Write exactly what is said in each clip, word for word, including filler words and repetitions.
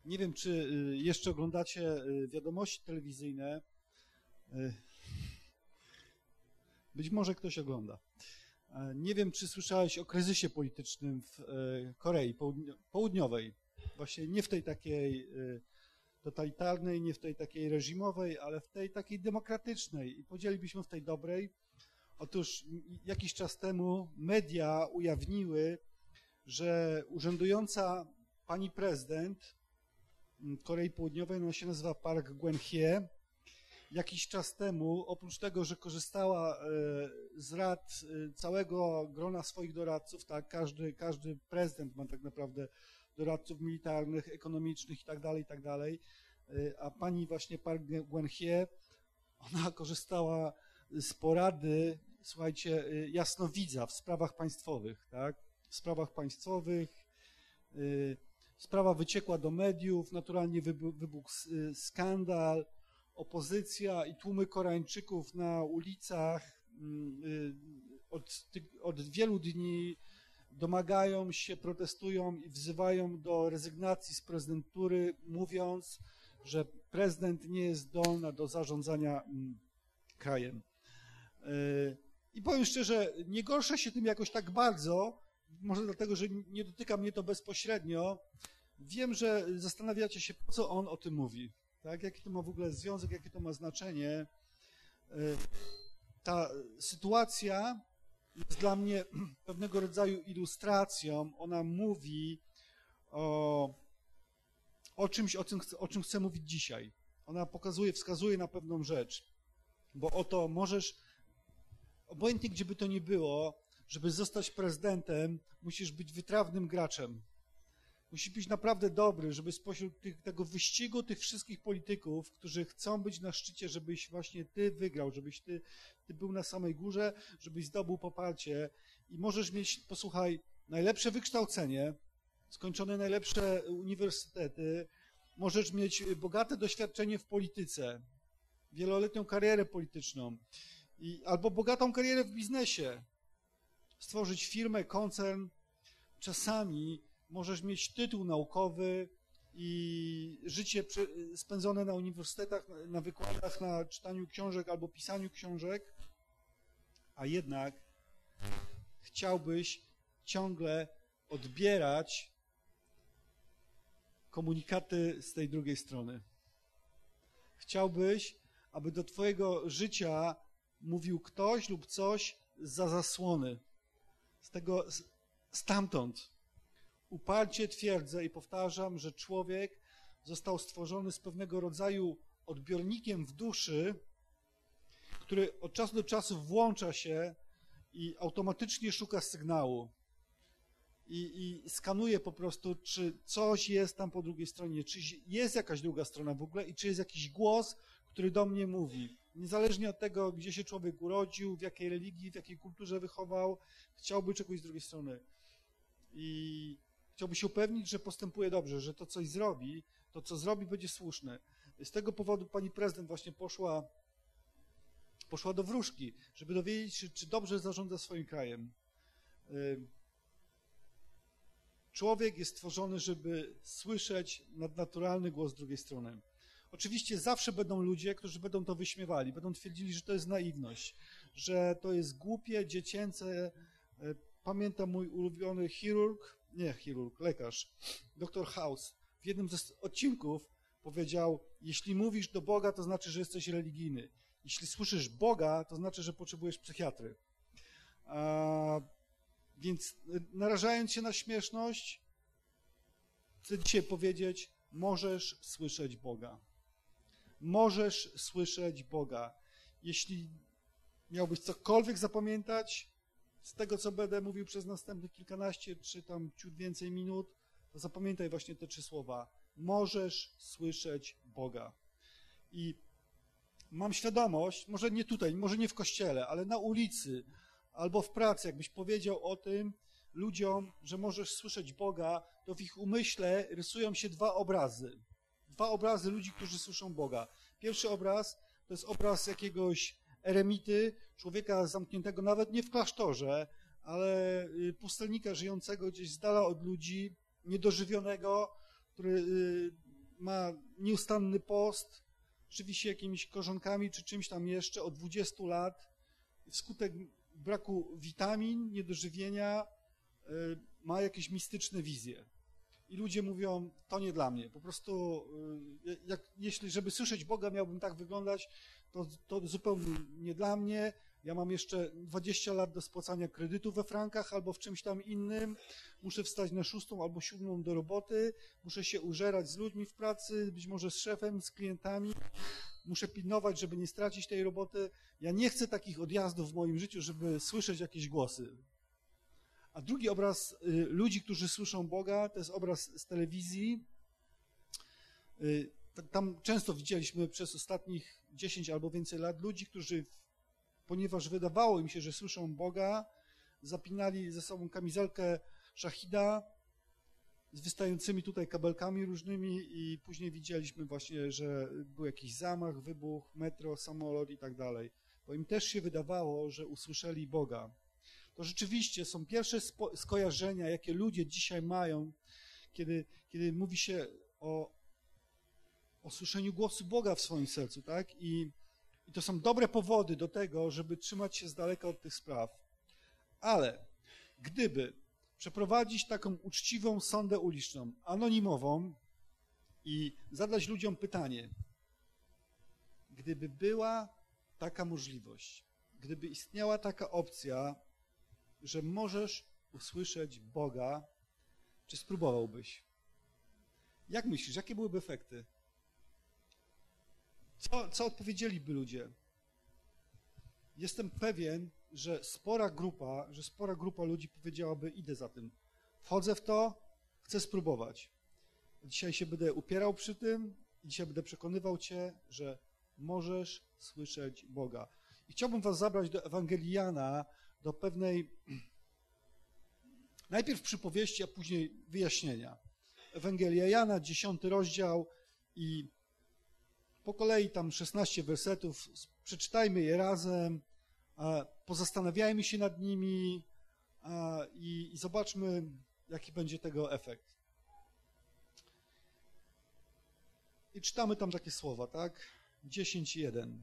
Nie wiem, czy jeszcze oglądacie wiadomości telewizyjne. Być może ktoś ogląda. Nie wiem, czy słyszałeś o kryzysie politycznym w Korei Południowej. Właśnie nie w tej takiej totalitarnej, nie w tej takiej reżimowej, ale w tej takiej demokratycznej. I podzielilibyśmy w tej dobrej. Otóż jakiś czas temu media ujawniły, że urzędująca pani prezydent Korei Południowej, ona się nazywa Park Geun-hye, jakiś czas temu, oprócz tego, że korzystała z rad całego grona swoich doradców, tak, każdy, każdy prezydent ma tak naprawdę doradców militarnych, ekonomicznych i tak dalej, i tak dalej, a pani właśnie Park Geun-hye, ona korzystała z porady, słuchajcie, jasnowidza w sprawach państwowych, tak, w sprawach państwowych, sprawa wyciekła do mediów, naturalnie wybuchł skandal, opozycja i tłumy Koreańczyków na ulicach od, od wielu dni domagają się, protestują i wzywają do rezygnacji z prezydentury, mówiąc, że prezydent nie jest zdolny do zarządzania krajem. I powiem szczerze, nie gorszę się tym jakoś tak bardzo, może dlatego, że nie dotyka mnie to bezpośrednio. Wiem, że zastanawiacie się, po co on o tym mówi. Tak? Jaki to ma w ogóle związek, jakie to ma znaczenie. Ta sytuacja jest dla mnie pewnego rodzaju ilustracją. Ona mówi o, o czymś, o czym, o czym chcę mówić dzisiaj. Ona pokazuje, wskazuje na pewną rzecz. Bo oto możesz, obojętnie gdzie by to nie było, żeby zostać prezydentem, musisz być wytrawnym graczem. Musisz być naprawdę dobry, żeby spośród tych, tego wyścigu tych wszystkich polityków, którzy chcą być na szczycie, żebyś właśnie ty wygrał, żebyś ty, ty był na samej górze, żebyś zdobył poparcie i możesz mieć, posłuchaj, najlepsze wykształcenie, skończone najlepsze uniwersytety, możesz mieć bogate doświadczenie w polityce, wieloletnią karierę polityczną i, albo bogatą karierę w biznesie, stworzyć firmę, koncern, czasami możesz mieć tytuł naukowy i życie spędzone na uniwersytetach, na wykładach, na czytaniu książek albo pisaniu książek, a jednak chciałbyś ciągle odbierać komunikaty z tej drugiej strony. Chciałbyś, aby do twojego życia mówił ktoś lub coś zza zasłony, z tego, stamtąd. Uparcie twierdzę i powtarzam, że człowiek został stworzony z pewnego rodzaju odbiornikiem w duszy, który od czasu do czasu włącza się i automatycznie szuka sygnału. I, i skanuje po prostu, czy coś jest tam po drugiej stronie, czy jest jakaś druga strona w ogóle i czy jest jakiś głos, który do mnie mówi. Niezależnie od tego, gdzie się człowiek urodził, w jakiej religii, w jakiej kulturze wychował, chciałby czegoś z drugiej strony. I chciałby się upewnić, że postępuje dobrze, że to coś zrobi, to co zrobi będzie słuszne. Z tego powodu pani prezydent właśnie poszła, poszła do wróżki, żeby dowiedzieć się, czy dobrze zarządza swoim krajem. Człowiek jest stworzony, żeby słyszeć nadnaturalny głos z drugiej strony. Oczywiście zawsze będą ludzie, którzy będą to wyśmiewali, będą twierdzili, że to jest naiwność, że to jest głupie, dziecięce. Pamiętam mój ulubiony chirurg, nie chirurg, lekarz, doktor House, w jednym z odcinków powiedział, jeśli mówisz do Boga, to znaczy, że jesteś religijny. Jeśli słyszysz Boga, to znaczy, że potrzebujesz psychiatry. A, więc narażając się na śmieszność, chcę dzisiaj powiedzieć, możesz słyszeć Boga. Możesz słyszeć Boga. Jeśli miałbyś cokolwiek zapamiętać z tego, co będę mówił przez następnych kilkanaście, czy tam ciut więcej minut, to zapamiętaj właśnie te trzy słowa. Możesz słyszeć Boga. I mam świadomość, może nie tutaj, może nie w kościele, ale na ulicy albo w pracy, jakbyś powiedział o tym ludziom, że możesz słyszeć Boga, to w ich umyśle rysują się dwa obrazy. Dwa obrazy ludzi, którzy słyszą Boga. Pierwszy obraz to jest obraz jakiegoś eremity, człowieka zamkniętego nawet nie w klasztorze, ale pustelnika żyjącego gdzieś z dala od ludzi, niedożywionego, który ma nieustanny post, żywi się jakimiś korzonkami czy czymś tam jeszcze od dwudziestu lat. Wskutek braku witamin, niedożywienia ma jakieś mistyczne wizje. I ludzie mówią, to nie dla mnie. Po prostu, jak, jeśli, żeby słyszeć Boga miałbym tak wyglądać, to, to zupełnie nie dla mnie. Ja mam jeszcze dwadzieścia lat do spłacania kredytu we frankach albo w czymś tam innym. Muszę wstać na szóstą albo siódmą do roboty. Muszę się użerać z ludźmi w pracy, być może z szefem, z klientami. Muszę pilnować, żeby nie stracić tej roboty. Ja nie chcę takich odjazdów w moim życiu, żeby słyszeć jakieś głosy. A drugi obraz y, ludzi, którzy słyszą Boga, to jest obraz z telewizji. Y, tam często widzieliśmy przez ostatnich dziesięć albo więcej lat ludzi, którzy, ponieważ wydawało im się, że słyszą Boga, zapinali ze sobą kamizelkę szachida z wystającymi tutaj kabelkami różnymi i później widzieliśmy właśnie, że był jakiś zamach, wybuch, metro, samolot i tak dalej. Bo im też się wydawało, że usłyszeli Boga. To rzeczywiście są pierwsze skojarzenia, jakie ludzie dzisiaj mają, kiedy, kiedy mówi się o, o słyszeniu głosu Boga w swoim sercu, tak? I, I to są dobre powody do tego, żeby trzymać się z daleka od tych spraw. Ale gdyby przeprowadzić taką uczciwą sondę uliczną, anonimową i zadać ludziom pytanie, gdyby była taka możliwość, gdyby istniała taka opcja, że możesz usłyszeć Boga, czy spróbowałbyś? Jak myślisz, jakie byłyby efekty? Co, co odpowiedzieliby ludzie? Jestem pewien, że spora grupa, że spora grupa ludzi powiedziałaby, idę za tym. Wchodzę w to, chcę spróbować. Dzisiaj się będę upierał przy tym i dzisiaj będę przekonywał cię, że możesz słyszeć Boga. I chciałbym was zabrać do Ewangelii Jana, do pewnej, najpierw przypowieści, a później wyjaśnienia. Ewangelia Jana, dziesiąty rozdział i po kolei tam szesnaście wersetów, przeczytajmy je razem, pozastanawiajmy się nad nimi i, i zobaczmy, jaki będzie tego efekt. I czytamy tam takie słowa, tak? dziesięć jeden.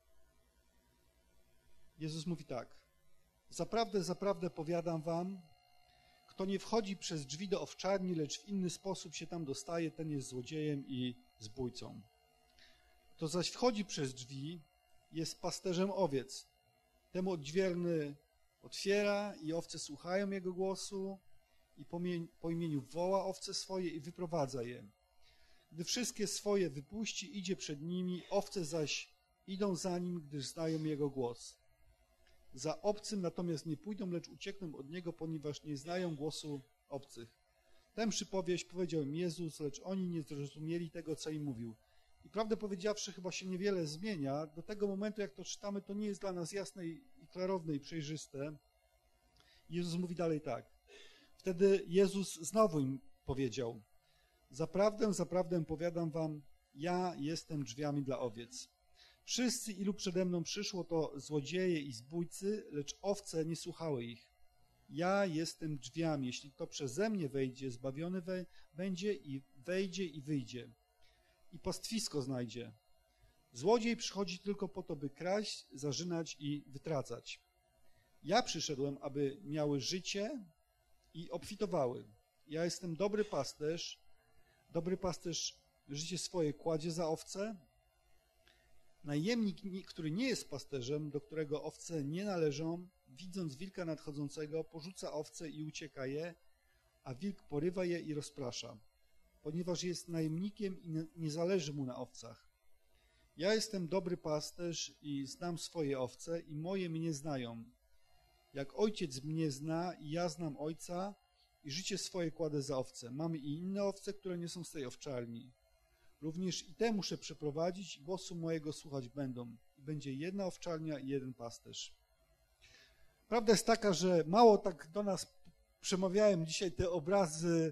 Jezus mówi tak. Zaprawdę, zaprawdę powiadam wam, kto nie wchodzi przez drzwi do owczarni, lecz w inny sposób się tam dostaje, ten jest złodziejem i zbójcą. Kto zaś wchodzi przez drzwi, jest pasterzem owiec. Temu odźwierny otwiera i owce słuchają jego głosu i po imieniu woła owce swoje i wyprowadza je. Gdy wszystkie swoje wypuści, idzie przed nimi, owce zaś idą za nim, gdyż znają jego głos. Za obcym natomiast nie pójdą, lecz uciekną od niego, ponieważ nie znają głosu obcych. Tę przypowieść powiedział im Jezus, lecz oni nie zrozumieli tego, co im mówił. I prawdę powiedziawszy, chyba się niewiele zmienia. Do tego momentu, jak to czytamy, to nie jest dla nas jasne i klarowne i przejrzyste. Jezus mówi dalej tak. Wtedy Jezus znowu im powiedział: Zaprawdę, zaprawdę powiadam wam, ja jestem drzwiami dla owiec. Wszyscy, ilu przede mną przyszło, to złodzieje i zbójcy, lecz owce nie słuchały ich. Ja jestem drzwiami. Jeśli kto przeze mnie wejdzie, zbawiony we, będzie i wejdzie i wyjdzie. I pastwisko znajdzie. Złodziej przychodzi tylko po to, by kraść, zarzynać i wytracać. Ja przyszedłem, aby miały życie i obfitowały. Ja jestem dobry pasterz. Dobry pasterz życie swoje kładzie za owce. Najemnik, który nie jest pasterzem, do którego owce nie należą, widząc wilka nadchodzącego, porzuca owce i ucieka je, a wilk porywa je i rozprasza, ponieważ jest najemnikiem i nie zależy mu na owcach. Ja jestem dobry pasterz i znam swoje owce i moje mnie znają. Jak ojciec mnie zna i ja znam ojca i życie swoje kładę za owce. Mamy i inne owce, które nie są z tej owczarni. Również i te muszę przeprowadzić i głosu mojego słuchać będą. I będzie jedna owczarnia i jeden pasterz. Prawda jest taka, że mało tak do nas przemawiają dzisiaj te obrazy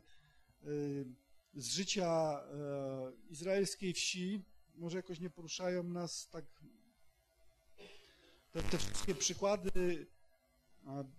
z życia izraelskiej wsi. Może jakoś nie poruszają nas tak te, te wszystkie przykłady,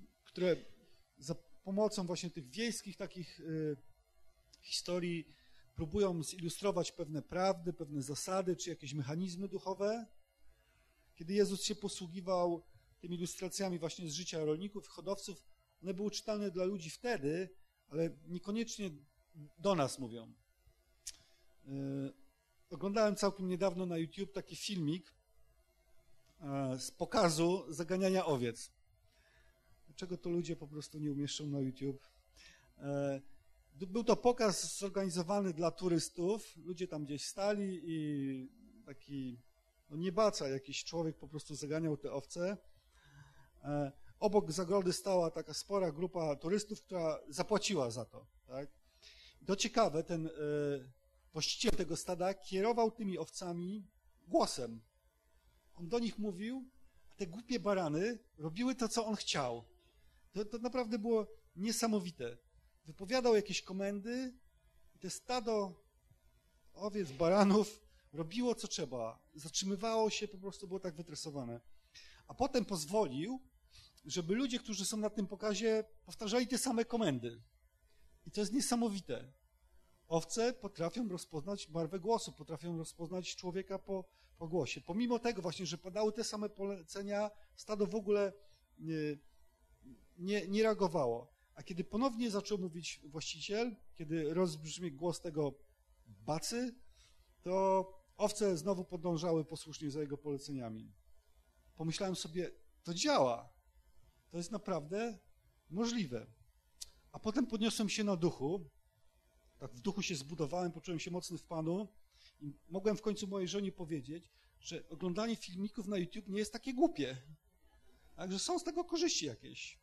które za pomocą właśnie tych wiejskich takich historii próbują zilustrować pewne prawdy, pewne zasady, czy jakieś mechanizmy duchowe. Kiedy Jezus się posługiwał tymi ilustracjami właśnie z życia rolników i hodowców, one były czytane dla ludzi wtedy, ale niekoniecznie do nas mówią. Yy, oglądałem całkiem niedawno na YouTube taki filmik yy, z pokazu zaganiania owiec. Dlaczego to ludzie po prostu nie umieszczą na YouTube? Yy, był to pokaz zorganizowany dla turystów. Ludzie tam gdzieś stali i taki no niebaca, jakiś człowiek po prostu zaganiał te owce. Yy, obok zagrody stała taka spora grupa turystów, która zapłaciła za to. Tak? To ciekawe, ten yy, właściciel tego stada kierował tymi owcami głosem. On do nich mówił, a te głupie barany robiły to, co on chciał. To, to naprawdę było niesamowite. Wypowiadał jakieś komendy i te stado owiec, baranów robiło, co trzeba. Zatrzymywało się, po prostu było tak wytresowane. A potem pozwolił, żeby ludzie, którzy są na tym pokazie, powtarzali te same komendy. I to jest niesamowite. Owce potrafią rozpoznać barwę głosu, potrafią rozpoznać człowieka po, po głosie. Pomimo tego właśnie, że padały te same polecenia, stado w ogóle nie, nie, nie reagowało. A kiedy ponownie zaczął mówić właściciel, kiedy rozbrzmiał głos tego bacy, to owce znowu podążały posłusznie za jego poleceniami. Pomyślałem sobie, to działa. To jest naprawdę możliwe. A potem podniosłem się na duchu, tak w duchu się zbudowałem, poczułem się mocny w Panu i mogłem w końcu mojej żonie powiedzieć, że oglądanie filmików na YouTube nie jest takie głupie. Także są z tego korzyści jakieś.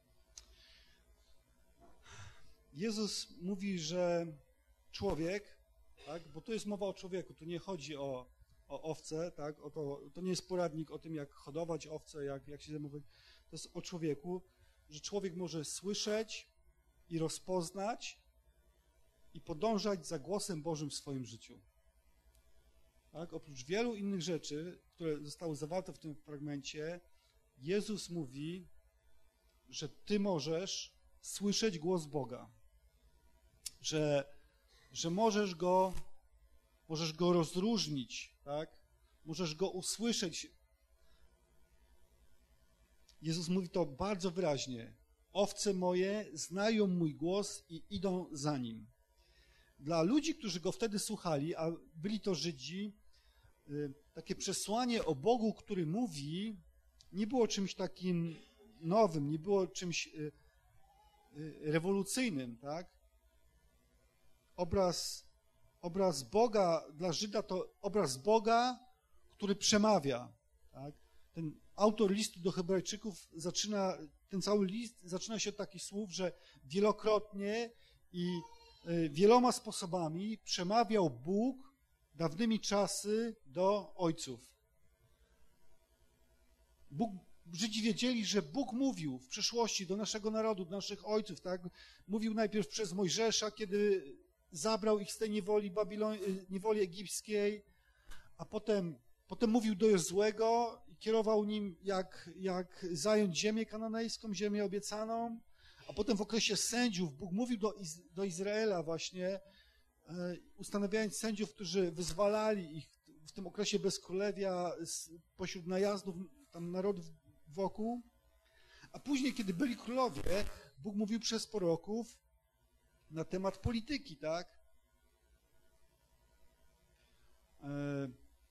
Jezus mówi, że człowiek, tak, bo tu jest mowa o człowieku, tu nie chodzi o, o owce, tak, o to, to nie jest poradnik o tym, jak hodować owce, jak, jak się zajmować. To jest o człowieku, że człowiek może słyszeć i rozpoznać i podążać za głosem Bożym w swoim życiu. Tak? Oprócz wielu innych rzeczy, które zostały zawarte w tym fragmencie, Jezus mówi, że ty możesz słyszeć głos Boga, że, że możesz go, możesz go rozróżnić, tak? Możesz go usłyszeć. Jezus mówi to bardzo wyraźnie. Owce moje znają mój głos i idą za nim. Dla ludzi, którzy go wtedy słuchali, a byli to Żydzi, takie przesłanie o Bogu, który mówi, nie było czymś takim nowym, nie było czymś rewolucyjnym, tak? Obraz, obraz Boga dla Żyda to obraz Boga, który przemawia, tak? Ten autor listu do Hebrajczyków zaczyna, ten cały list zaczyna się od takich słów, że wielokrotnie i wieloma sposobami przemawiał Bóg dawnymi czasy do ojców. Bóg, Żydzi wiedzieli, że Bóg mówił w przeszłości do naszego narodu, do naszych ojców, tak? Mówił najpierw przez Mojżesza, kiedy zabrał ich z tej niewoli, Babilon, niewoli egipskiej, a potem, potem mówił do Jozłego i kierował nim, jak, jak zająć ziemię kananejską, ziemię obiecaną, a potem w okresie sędziów Bóg mówił do, Iz, do Izraela właśnie, e, ustanawiając sędziów, którzy wyzwalali ich w tym okresie bezkrólewia pośród najazdów tam narodów wokół. A później, kiedy byli królowie, Bóg mówił przez proroków na temat polityki, tak? E,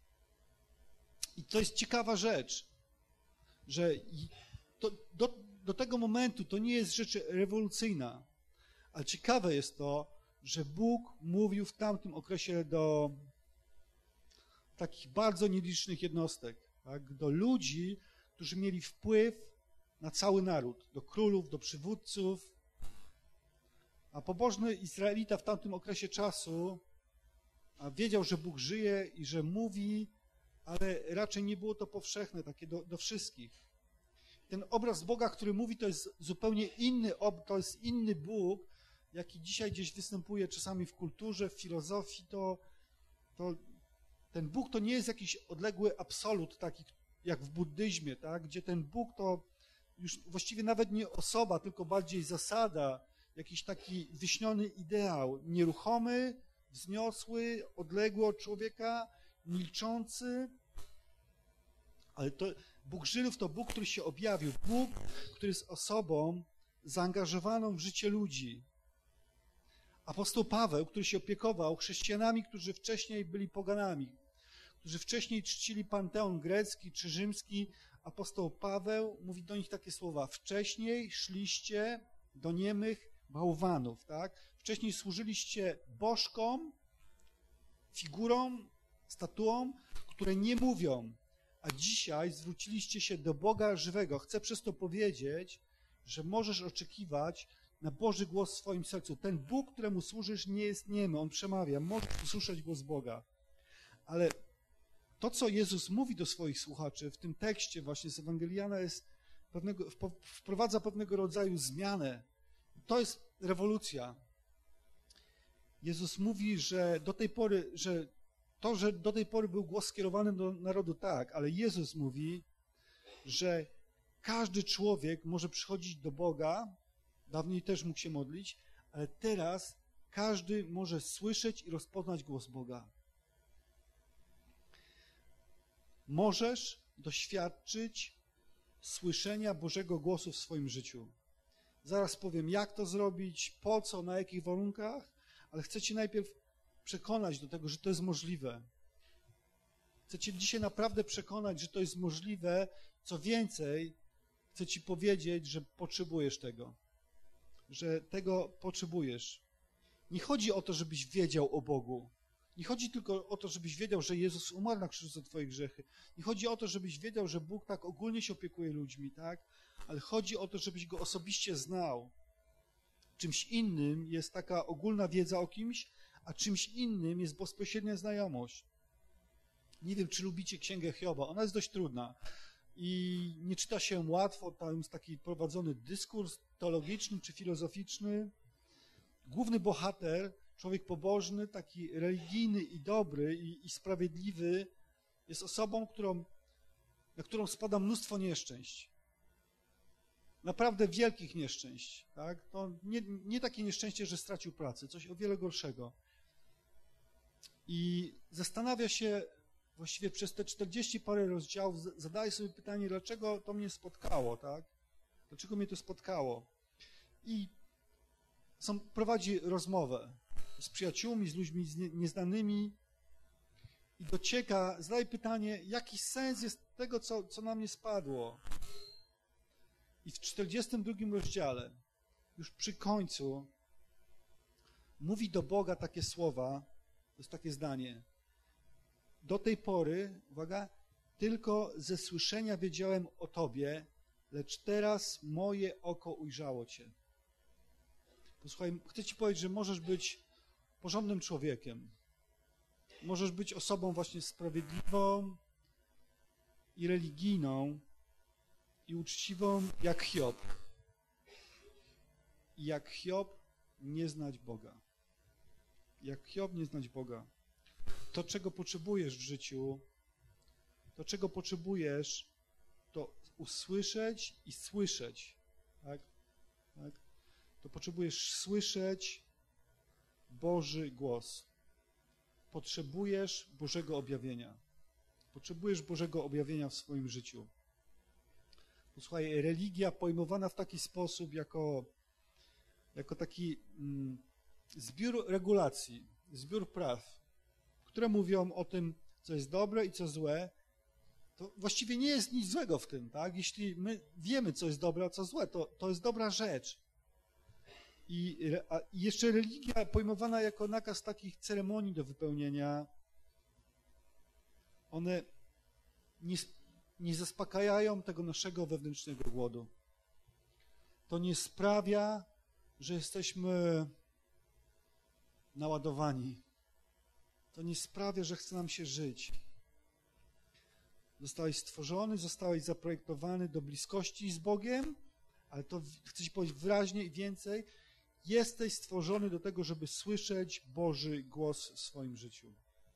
I to jest ciekawa rzecz, że to, do, do tego momentu to nie jest rzecz rewolucyjna, ale ciekawe jest to, że Bóg mówił w tamtym okresie do takich bardzo nielicznych jednostek, tak? Do ludzi, którzy mieli wpływ na cały naród, do królów, do przywódców. A pobożny Izraelita w tamtym okresie czasu wiedział, że Bóg żyje i że mówi, ale raczej nie było to powszechne, takie do, do wszystkich. Ten obraz Boga, który mówi, to jest zupełnie inny, to jest inny Bóg, jaki dzisiaj gdzieś występuje czasami w kulturze, w filozofii. To, to ten Bóg to nie jest jakiś odległy absolut, taki jak w buddyzmie, tak? Gdzie ten Bóg to już właściwie nawet nie osoba, tylko bardziej zasada, jakiś taki wyśniony ideał, nieruchomy, wzniosły, odległy od człowieka, milczący, ale to Bóg Żydów to Bóg, który się objawił, Bóg, który jest osobą zaangażowaną w życie ludzi. Apostoł Paweł, który się opiekował chrześcijanami, którzy wcześniej byli poganami, którzy wcześniej czcili panteon grecki czy rzymski, apostoł Paweł mówi do nich takie słowa: wcześniej szliście do niemych bałwanów, tak? Wcześniej służyliście bożkom, figurom, statuom, które nie mówią, a dzisiaj zwróciliście się do Boga żywego. Chcę przez to powiedzieć, że możesz oczekiwać na Boży głos w swoim sercu. Ten Bóg, któremu służysz, nie jest niemy, On przemawia, możesz usłyszeć głos Boga. Ale to, co Jezus mówi do swoich słuchaczy w tym tekście właśnie z Ewangeliana, jest pewnego, wprowadza pewnego rodzaju zmianę. To jest rewolucja. Jezus mówi, że do tej pory, że to, że do tej pory był głos skierowany do narodu, tak, ale Jezus mówi, że każdy człowiek może przychodzić do Boga, dawniej też mógł się modlić, ale teraz każdy może słyszeć i rozpoznać głos Boga. Możesz doświadczyć słyszenia Bożego głosu w swoim życiu. Zaraz powiem, jak to zrobić, po co, na jakich warunkach, ale chcę Cię najpierw przekonać do tego, że to jest możliwe. Chcę Cię dzisiaj naprawdę przekonać, że to jest możliwe. Co więcej, chcę Ci powiedzieć, że potrzebujesz tego. Że tego potrzebujesz. Nie chodzi o to, żebyś wiedział o Bogu. Nie chodzi tylko o to, żebyś wiedział, że Jezus umarł na krzyżu za Twoje grzechy. Nie chodzi o to, żebyś wiedział, że Bóg tak ogólnie się opiekuje ludźmi, tak? Ale chodzi o to, żebyś Go osobiście znał. Czymś innym jest taka ogólna wiedza o kimś, a czymś innym jest bezpośrednia znajomość. Nie wiem, czy lubicie Księgę Hioba. Ona jest dość trudna i nie czyta się łatwo. Tam jest taki prowadzony dyskurs teologiczny czy filozoficzny. Główny bohater, człowiek pobożny, taki religijny i dobry i, i sprawiedliwy, jest osobą, którą, na którą spada mnóstwo nieszczęść. Naprawdę wielkich nieszczęść. Tak? To nie, nie takie nieszczęście, że stracił pracę, coś o wiele gorszego. I zastanawia się właściwie przez te czterdzieści parę rozdziałów, zadaje sobie pytanie, dlaczego to mnie spotkało, tak? Dlaczego mnie to spotkało? I są, prowadzi rozmowę z przyjaciółmi, z ludźmi nieznanymi i docieka, zadaje pytanie, jaki sens jest tego, co, co na mnie spadło. I w czterdziestym drugim rozdziale, już przy końcu, mówi do Boga takie słowa, to jest takie zdanie. Do tej pory, uwaga, tylko ze słyszenia wiedziałem o Tobie, lecz teraz moje oko ujrzało Cię. Posłuchaj, chcę Ci powiedzieć, że możesz być porządnym człowiekiem. Możesz być osobą właśnie sprawiedliwą i religijną i uczciwą jak Hiob. I jak Hiob nie znać Boga. Jak Hiob nie znać Boga. To, czego potrzebujesz w życiu, to, czego potrzebujesz, to usłyszeć i słyszeć. Tak? Tak? To potrzebujesz słyszeć Boży głos. Potrzebujesz Bożego objawienia. Potrzebujesz Bożego objawienia w swoim życiu. Posłuchaj, religia pojmowana w taki sposób, jako, jako taki mm, zbiór regulacji, zbiór praw, które mówią o tym, co jest dobre i co złe, to właściwie nie jest nic złego w tym, tak? Jeśli my wiemy, co jest dobre, a co złe, to, to jest dobra rzecz. I, a jeszcze religia pojmowana jako nakaz takich ceremonii do wypełnienia, one nie, nie zaspokajają tego naszego wewnętrznego głodu. To nie sprawia, że jesteśmy naładowani. To nie sprawia, że chce nam się żyć. Zostałeś stworzony, zostałeś zaprojektowany do bliskości z Bogiem, ale to chcę Ci powiedzieć wyraźnie i więcej. Jesteś stworzony do tego, żeby słyszeć Boży głos w swoim życiu.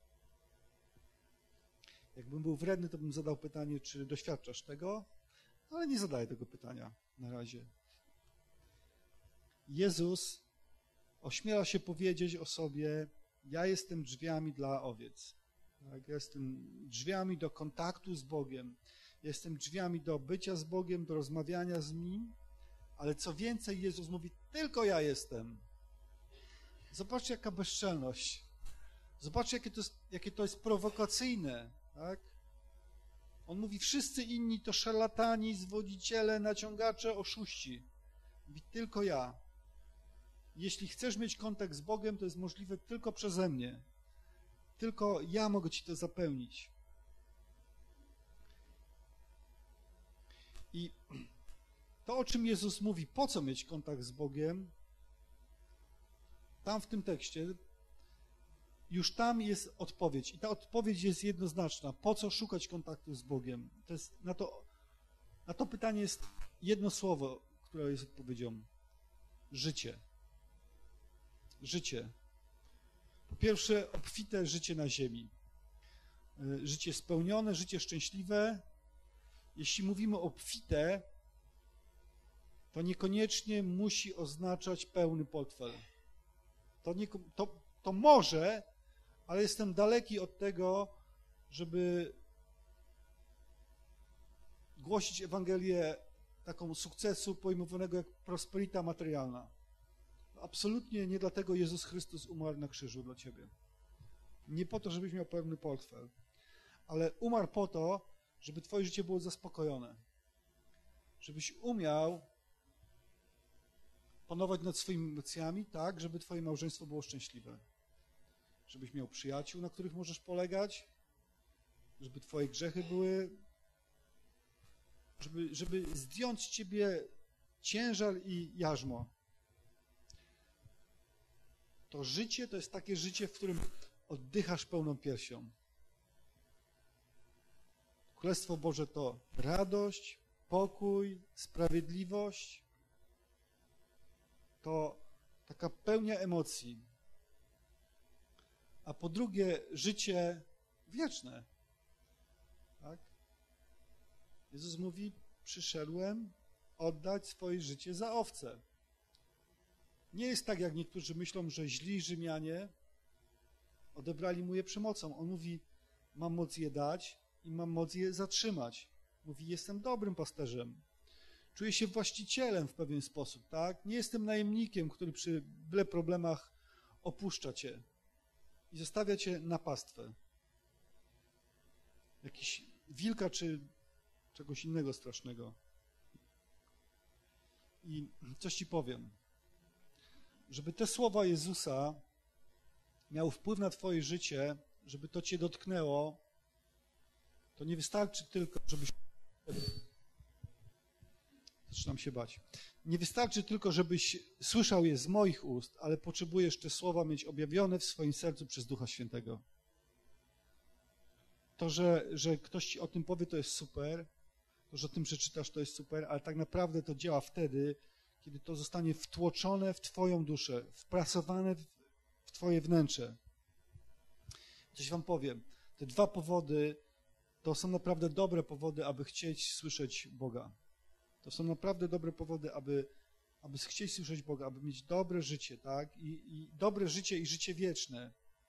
Jakbym był wredny, to bym zadał pytanie, czy doświadczasz tego, ale nie zadaję tego pytania na razie. Jezus ośmiela się powiedzieć o sobie, ja jestem drzwiami dla owiec. Tak? Ja jestem drzwiami do kontaktu z Bogiem. Ja jestem drzwiami do bycia z Bogiem, do rozmawiania z Nim. Ale co więcej, Jezus mówi, tylko ja jestem. Zobaczcie, jaka bezczelność. Zobaczcie, jakie to jest, jakie to jest prowokacyjne. Tak? On mówi, wszyscy inni to szarlatani, zwodziciele, naciągacze, oszuści. Mówi, tylko ja. Jeśli chcesz mieć kontakt z Bogiem, to jest możliwe tylko przeze mnie. Tylko ja mogę ci to zapełnić. I to, o czym Jezus mówi, po co mieć kontakt z Bogiem, tam w tym tekście, już tam jest odpowiedź. I ta odpowiedź jest jednoznaczna. Po co szukać kontaktu z Bogiem? To jest, na, to, na to pytanie jest jedno słowo, które jest odpowiedzią. Życie. Życie. Po pierwsze, obfite życie na ziemi. Życie spełnione, życie szczęśliwe. Jeśli mówimy obfite, to niekoniecznie musi oznaczać pełny portfel. To, nie, to, to może, ale jestem daleki od tego, żeby głosić Ewangelię taką sukcesu pojmowanego jak prosperita materialna. Absolutnie nie dlatego Jezus Chrystus umarł na krzyżu dla ciebie. Nie po to, żebyś miał pełny portfel, ale umarł po to, żeby twoje życie było zaspokojone. Żebyś umiał panować nad swoimi emocjami tak, żeby twoje małżeństwo było szczęśliwe. Żebyś miał przyjaciół, na których możesz polegać, żeby twoje grzechy były, żeby, żeby zdjąć z ciebie ciężar i jarzmo. To życie to jest takie życie, w którym oddychasz pełną piersią. Królestwo Boże to radość, pokój, sprawiedliwość, to taka pełnia emocji. A po drugie, życie wieczne. Tak? Jezus mówi, przyszedłem oddać swoje życie za owce. Nie jest tak, jak niektórzy myślą, że źli Rzymianie odebrali mu je przemocą. On mówi, mam moc je dać i mam moc je zatrzymać. Mówi, jestem dobrym pasterzem. Czuję się właścicielem w pewien sposób, tak? Nie jestem najemnikiem, który przy byle problemach opuszcza cię i zostawia cię na pastwę. Jakiś wilka czy czegoś innego strasznego. I coś ci powiem. Żeby te słowa Jezusa miały wpływ na twoje życie, żeby to cię dotknęło, to nie wystarczy tylko, żebyś... Zaczynam się bać. Nie wystarczy tylko, żebyś słyszał je z moich ust, ale potrzebujesz te słowa mieć objawione w swoim sercu przez Ducha Świętego. To, że, że ktoś ci o tym powie, to jest super, to, że o tym przeczytasz, to jest super, ale tak naprawdę to działa wtedy, kiedy to zostanie wtłoczone w twoją duszę, wprasowane w, w twoje wnętrze. Coś wam powiem. Te dwa powody to są naprawdę dobre powody, aby chcieć słyszeć Boga. To są naprawdę dobre powody, aby, aby chcieć słyszeć Boga, aby mieć dobre życie, tak? I, i dobre życie i życie wieczne.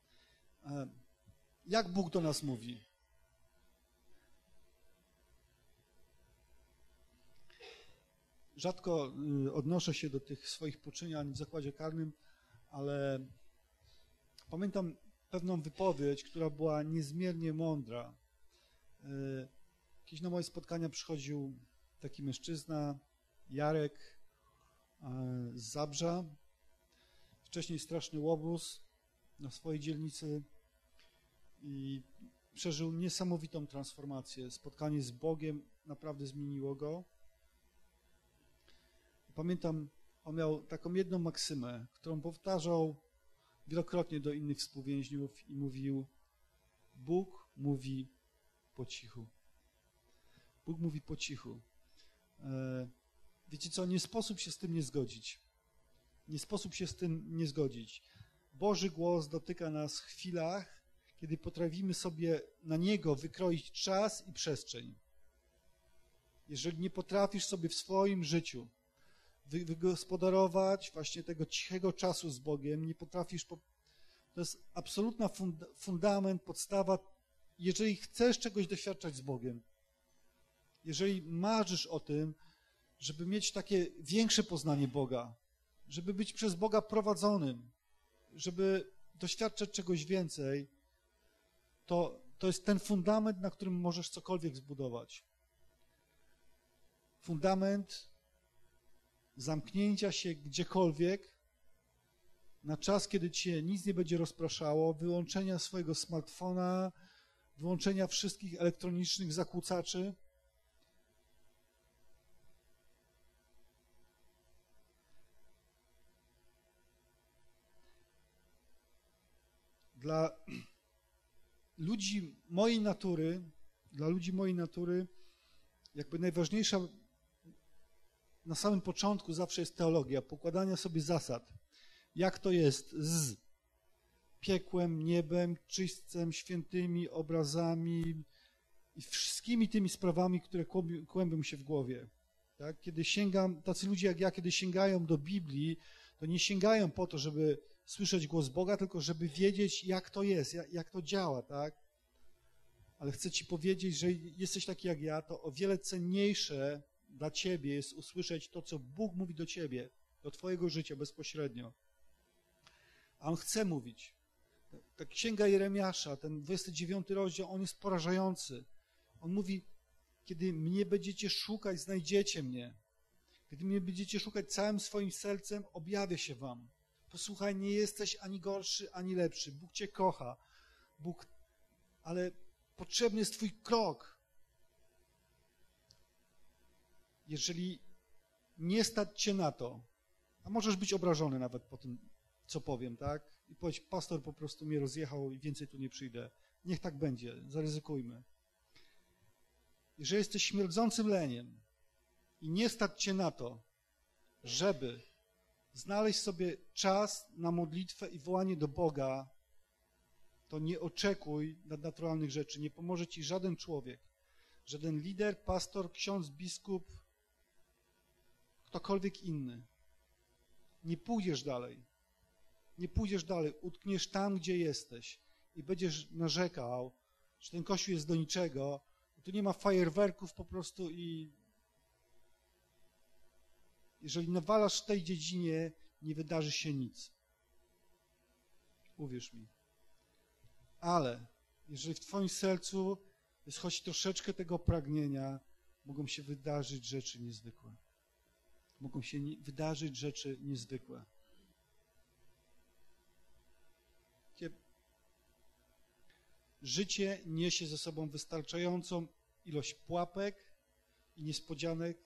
Jak Bóg do nas mówi? Rzadko odnoszę się do tych swoich poczynań w zakładzie karnym, ale pamiętam pewną wypowiedź, która była niezmiernie mądra. Kiedyś na moje spotkania przychodził taki mężczyzna, Jarek z Zabrza, wcześniej straszny łobuz na swojej dzielnicy i przeżył niesamowitą transformację. Spotkanie z Bogiem naprawdę zmieniło go. Pamiętam, on miał taką jedną maksymę, którą powtarzał wielokrotnie do innych współwięźniów i mówił: Bóg mówi po cichu. Bóg mówi po cichu. Wiecie co, nie sposób się z tym nie zgodzić. Nie sposób się z tym nie zgodzić. Boży głos dotyka nas w chwilach, kiedy potrafimy sobie na Niego wykroić czas i przestrzeń. Jeżeli nie potrafisz sobie w swoim życiu wygospodarować właśnie tego cichego czasu z Bogiem, nie potrafisz, To jest absolutna fund- fundament, podstawa, jeżeli chcesz czegoś doświadczać z Bogiem. Jeżeli marzysz o tym, żeby mieć takie większe poznanie Boga, żeby być przez Boga prowadzonym, żeby doświadczać czegoś więcej, to, to jest ten fundament, na którym możesz cokolwiek zbudować. Fundament zamknięcia się gdziekolwiek na czas, kiedy cię nic nie będzie rozpraszało, wyłączenia swojego smartfona, wyłączenia wszystkich elektronicznych zakłócaczy. Dla ludzi mojej natury, dla ludzi mojej natury, jakby najważniejsza na samym początku zawsze jest teologia, pokładania sobie zasad. Jak to jest z piekłem, niebem, czystcem, świętymi obrazami i wszystkimi tymi sprawami, które kłębią się w głowie. Tak? Kiedy sięgam, tacy ludzie jak ja, kiedy sięgają do Biblii, to nie sięgają po to, żeby słyszeć głos Boga, tylko żeby wiedzieć, jak to jest, jak, jak to działa, tak? Ale chcę ci powiedzieć, że jesteś taki jak ja, to o wiele cenniejsze dla ciebie jest usłyszeć to, co Bóg mówi do ciebie, do twojego życia bezpośrednio. A On chce mówić. Ta księga Jeremiasza, ten dwudziesty dziewiąty rozdział, on jest porażający. On mówi, kiedy mnie będziecie szukać, znajdziecie mnie. Kiedy mnie będziecie szukać całym swoim sercem, objawię się wam. Posłuchaj, nie jesteś ani gorszy, ani lepszy. Bóg cię kocha. Bóg, ale potrzebny jest twój krok. Jeżeli nie stać cię na to, a możesz być obrażony nawet po tym, co powiem, tak? I powiedz, pastor po prostu mnie rozjechał i więcej tu nie przyjdę. Niech tak będzie, zaryzykujmy. Jeżeli jesteś śmierdzącym leniem i nie stać cię na to, żeby znaleźć sobie czas na modlitwę i wołanie do Boga, to nie oczekuj nadnaturalnych rzeczy. Nie pomoże ci żaden człowiek, żaden lider, pastor, ksiądz, biskup, ktokolwiek inny. Nie pójdziesz dalej. Nie pójdziesz dalej. Utkniesz tam, gdzie jesteś i będziesz narzekał, że ten kościół jest do niczego, tu nie ma fajerwerków po prostu i jeżeli nawalasz w tej dziedzinie, nie wydarzy się nic. Uwierz mi. Ale jeżeli w twoim sercu jest choć troszeczkę tego pragnienia, mogą się wydarzyć rzeczy niezwykłe. Mogą się nie, wydarzyć rzeczy niezwykłe. Życie niesie ze sobą wystarczającą ilość pułapek i niespodzianek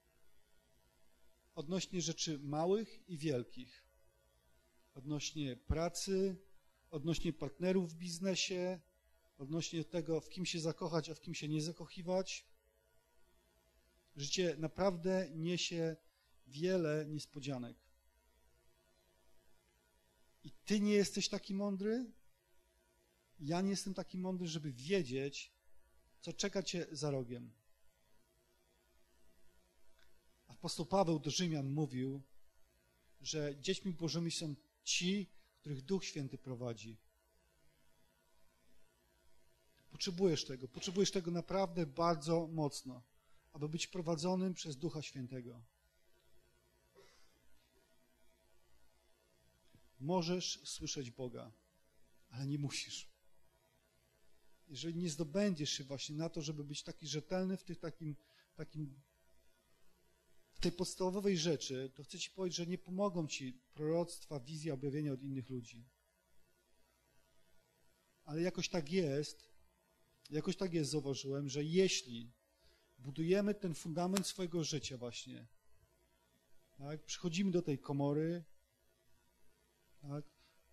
odnośnie rzeczy małych i wielkich. Odnośnie pracy, odnośnie partnerów w biznesie, odnośnie tego, w kim się zakochać, a w kim się nie zakochiwać. Życie naprawdę niesie wiele niespodzianek. I ty nie jesteś taki mądry, ja nie jestem taki mądry, żeby wiedzieć, co czeka cię za rogiem. Apostoł Paweł do Rzymian mówił, że dziećmi Bożymi są ci, których Duch Święty prowadzi. Potrzebujesz tego, potrzebujesz tego naprawdę bardzo mocno, aby być prowadzonym przez Ducha Świętego. Możesz słyszeć Boga, ale nie musisz. Jeżeli nie zdobędziesz się właśnie na to, żeby być taki rzetelny w tych takim, takim, w tej podstawowej rzeczy, to chcę ci powiedzieć, że nie pomogą ci proroctwa, wizje, objawienia od innych ludzi. Ale jakoś tak jest, jakoś tak jest, zauważyłem, że jeśli budujemy ten fundament swojego życia właśnie, tak, przychodzimy do tej komory, tak,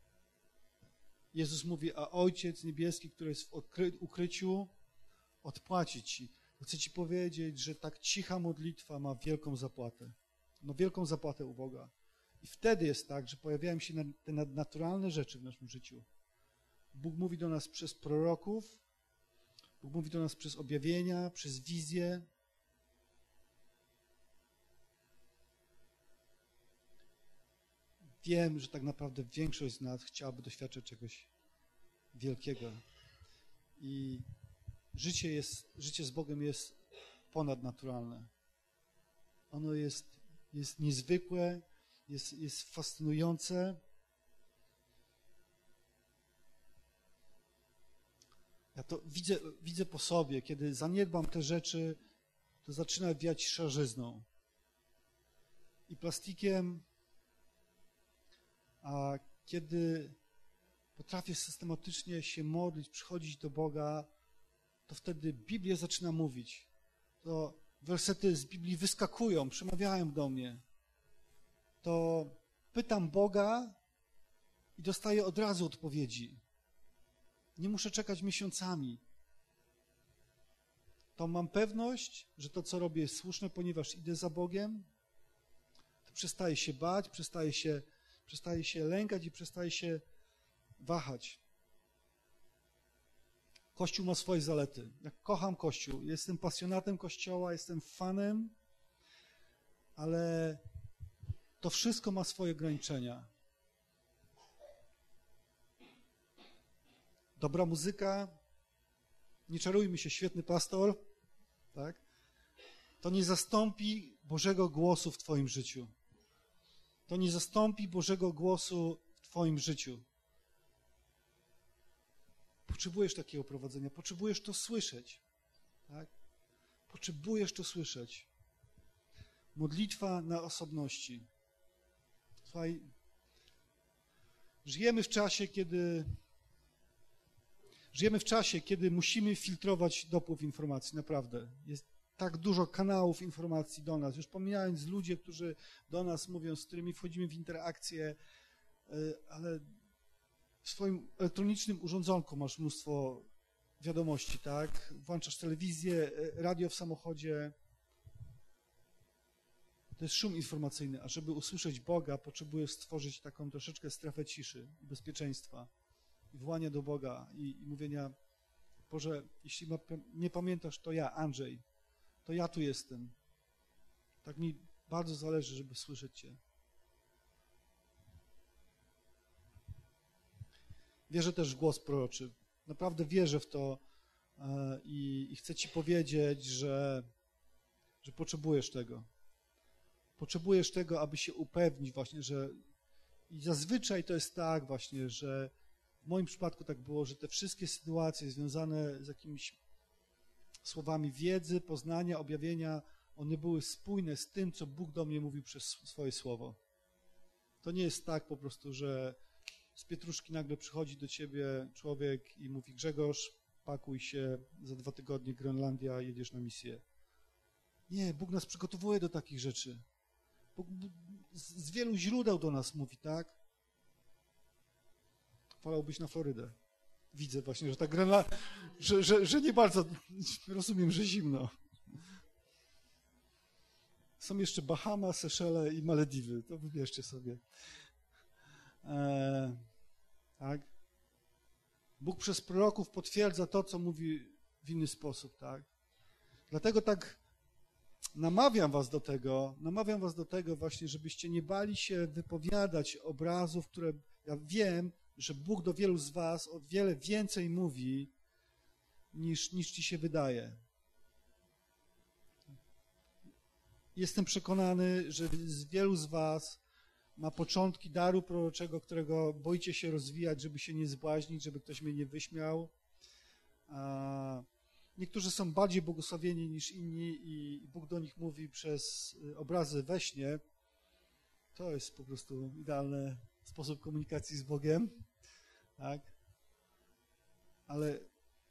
Jezus mówi, a Ojciec Niebieski, który jest w odkry- ukryciu, odpłaci ci. Chcę ci powiedzieć, że tak cicha modlitwa ma wielką zapłatę. Ma wielką zapłatę u Boga. I wtedy jest tak, że pojawiają się te nadnaturalne rzeczy w naszym życiu. Bóg mówi do nas przez proroków, Bóg mówi do nas przez objawienia, przez wizje. wiem, że tak naprawdę większość z nas chciałaby doświadczyć czegoś wielkiego. I życie jest, życie z Bogiem jest ponadnaturalne. Ono jest, jest niezwykłe, jest, jest fascynujące. Ja to widzę, widzę po sobie, kiedy zaniedbam te rzeczy, to zaczyna wiać szarzyzną i plastikiem, a kiedy potrafię systematycznie się modlić, przychodzić do Boga, to wtedy Biblia zaczyna mówić. To wersety z Biblii wyskakują, przemawiają do mnie. To pytam Boga i dostaję od razu odpowiedzi. Nie muszę czekać miesiącami. To mam pewność, że to, co robię, jest słuszne, ponieważ idę za Bogiem. To przestaję się bać, przestaję się, przestaję się lękać i przestaję się wahać. Kościół ma swoje zalety. Ja kocham Kościół. Jestem pasjonatem Kościoła, jestem fanem, ale to wszystko ma swoje ograniczenia. Dobra muzyka, nie czarujmy się, świetny pastor, tak? To nie zastąpi Bożego głosu w twoim życiu. To nie zastąpi Bożego głosu w twoim życiu. Potrzebujesz takiego prowadzenia, potrzebujesz to słyszeć, tak? Potrzebujesz to słyszeć. Modlitwa na osobności. Słuchaj, żyjemy w czasie, kiedy Żyjemy w czasie, kiedy musimy filtrować dopływ informacji, naprawdę. Jest tak dużo kanałów informacji do nas, już pomijając ludzi, którzy do nas mówią, z którymi wchodzimy w interakcję, ale w swoim elektronicznym urządzonku masz mnóstwo wiadomości, tak? Włączasz telewizję, radio w samochodzie. To jest szum informacyjny, a żeby usłyszeć Boga, potrzebujesz stworzyć taką troszeczkę strefę ciszy i bezpieczeństwa. I wołania do Boga i, i mówienia, Boże, jeśli ma, nie pamiętasz, to ja, Andrzej, to ja tu jestem. Tak mi bardzo zależy, żeby słyszeć Cię. Wierzę też w głos proroczy. Naprawdę wierzę w to e, i, i chcę Ci powiedzieć, że, że potrzebujesz tego. Potrzebujesz tego, aby się upewnić właśnie, że i zazwyczaj to jest tak właśnie, że w moim przypadku tak było, że te wszystkie sytuacje związane z jakimiś słowami wiedzy, poznania, objawienia, one były spójne z tym, co Bóg do mnie mówił przez swoje słowo. To nie jest tak po prostu, że z pietruszki nagle przychodzi do ciebie człowiek i mówi, Grzegorz, pakuj się, za dwa tygodnie Grenlandia, jedziesz na misję. Nie, Bóg nas przygotowuje do takich rzeczy. Bóg z wielu źródeł do nas mówi, tak? Wolałbyś na Florydę. Widzę właśnie, że ta Grenlandia, że, że, że nie bardzo, rozumiem, że zimno. Są jeszcze Bahama, Seszele i Malediwy. To wybierzcie sobie. E, tak? Bóg przez proroków potwierdza to, co mówi w inny sposób, tak? Dlatego tak namawiam was do tego, namawiam was do tego właśnie, żebyście nie bali się wypowiadać obrazów, które ja wiem, że Bóg do wielu z was o wiele więcej mówi, niż, niż ci się wydaje. Jestem przekonany, że z wielu z was ma początki daru proroczego, którego boicie się rozwijać, żeby się nie zbłaźnić, żeby ktoś mnie nie wyśmiał. A niektórzy są bardziej błogosławieni niż inni i Bóg do nich mówi przez obrazy we śnie. To jest po prostu idealny sposób komunikacji z Bogiem. Tak? Ale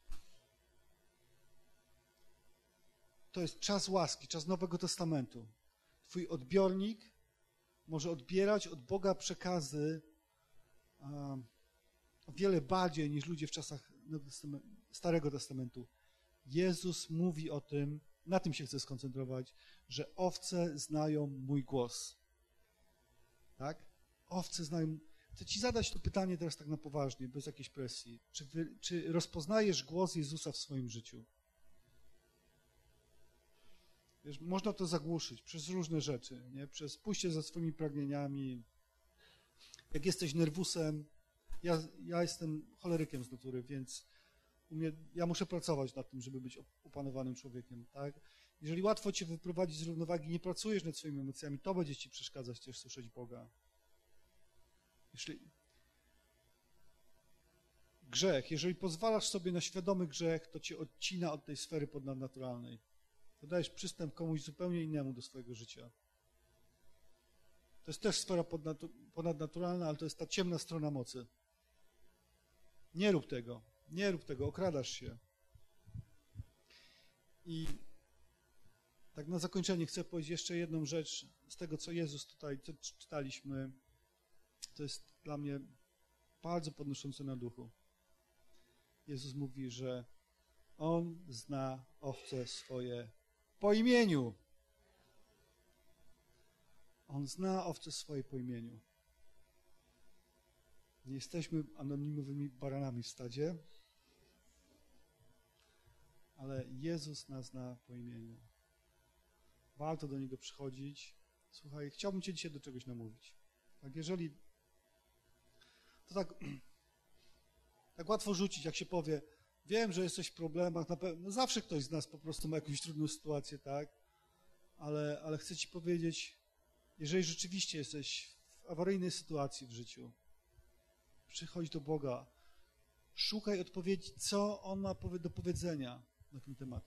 to jest czas łaski, czas Nowego Testamentu. Twój odbiornik może odbierać od Boga przekazy um, o wiele bardziej niż ludzie w czasach Starego Testamentu. Jezus mówi o tym, na tym się chcę skoncentrować, że owce znają mój głos. Tak? Owce znają... Chcę ci zadać to pytanie teraz tak na poważnie, bez jakiejś presji. Czy, wy, czy rozpoznajesz głos Jezusa w swoim życiu? Wiesz, można to zagłuszyć przez różne rzeczy, nie? Przez pójście za swoimi pragnieniami, Jak jesteś nerwusem, ja, ja jestem cholerykiem z natury, więc u mnie, ja muszę pracować nad tym, żeby być opanowanym człowiekiem, tak? Jeżeli łatwo cię wyprowadzić z równowagi, nie pracujesz nad swoimi emocjami, to będzie ci przeszkadzać też słyszeć Boga. Jeśli grzech, jeżeli pozwalasz sobie na świadomy grzech, to cię odcina od tej sfery ponadnaturalnej. To dajesz przystęp komuś zupełnie innemu do swojego życia. To jest też sfera ponadnaturalna, ale to jest ta ciemna strona mocy. Nie rób tego, nie rób tego, okradasz się. I tak na zakończenie chcę powiedzieć jeszcze jedną rzecz z tego, co Jezus tutaj, co czytaliśmy. To jest dla mnie bardzo podnoszące na duchu. Jezus mówi, że On zna owce swoje po imieniu. On zna owce swoje po imieniu. Nie jesteśmy anonimowymi baranami w stadzie, ale Jezus nas zna po imieniu. Warto do Niego przychodzić. Słuchaj, chciałbym Cię dzisiaj do czegoś namówić. Tak, jeżeli to tak, tak łatwo rzucić, jak się powie, wiem, że jesteś w problemach, na pewno, no zawsze ktoś z nas po prostu ma jakąś trudną sytuację, tak? Ale, ale chcę Ci powiedzieć, jeżeli rzeczywiście jesteś w awaryjnej sytuacji w życiu, przychodź do Boga, szukaj odpowiedzi, co On ma do powiedzenia na ten temat.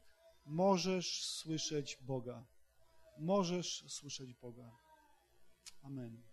Możesz słyszeć Boga. Możesz słyszeć Boga. Amen.